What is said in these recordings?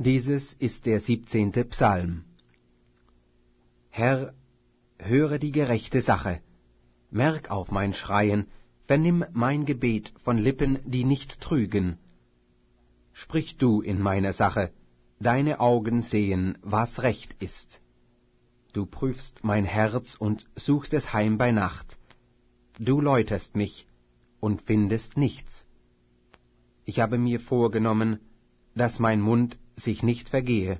Dieses ist der 17. Psalm. Herr, höre die gerechte Sache, merk auf mein Schreien, vernimm mein Gebet von Lippen, die nicht trügen. Sprich du in meiner Sache, deine Augen sehen, was recht ist. Du prüfst mein Herz und suchst es heim bei Nacht. Du läuterst mich und findest nichts. Ich habe mir vorgenommen, dass mein Mund sich nicht vergehe.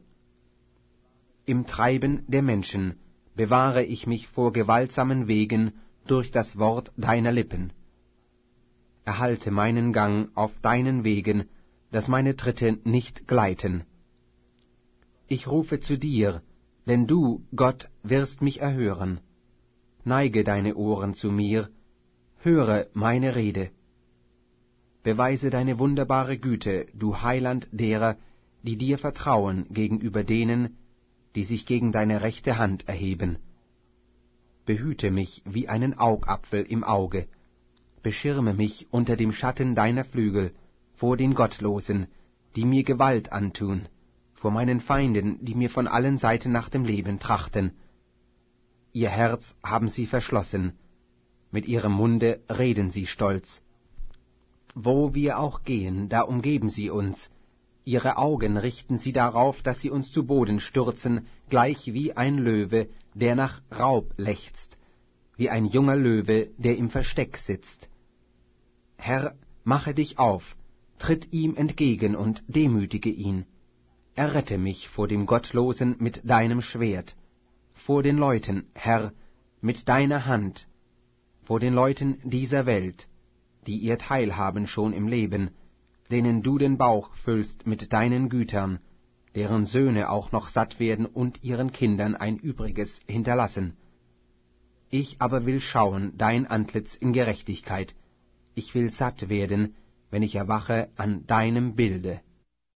Im Treiben der Menschen bewahre ich mich vor gewaltsamen Wegen durch das Wort deiner Lippen. Erhalte meinen Gang auf deinen Wegen, dass meine Tritte nicht gleiten. Ich rufe zu dir, denn du, Gott, wirst mich erhören. Neige deine Ohren zu mir, höre meine Rede. Beweise deine wunderbare Güte, du Heiland derer, die dir vertrauen gegenüber denen, die sich gegen deine rechte Hand erheben. Behüte mich wie einen Augapfel im Auge, beschirme mich unter dem Schatten deiner Flügel vor den Gottlosen, die mir Gewalt antun, vor meinen Feinden, die mir von allen Seiten nach dem Leben trachten. Ihr Herz haben sie verschlossen, mit ihrem Munde reden sie stolz. Wo wir auch gehen, da umgeben sie uns, ihre Augen richten sie darauf, dass sie uns zu Boden stürzen, gleich wie ein Löwe, der nach Raub lechzt, wie ein junger Löwe, der im Versteck sitzt. Herr, mache dich auf, tritt ihm entgegen und demütige ihn. Errette mich vor dem Gottlosen mit deinem Schwert, vor den Leuten, Herr, mit deiner Hand, vor den Leuten dieser Welt, die ihr Teil haben schon im Leben, denen du den Bauch füllst mit deinen Gütern, deren Söhne auch noch satt werden und ihren Kindern ein Übriges hinterlassen. Ich aber will schauen dein Antlitz in Gerechtigkeit, ich will satt werden, wenn ich erwache an deinem Bilde.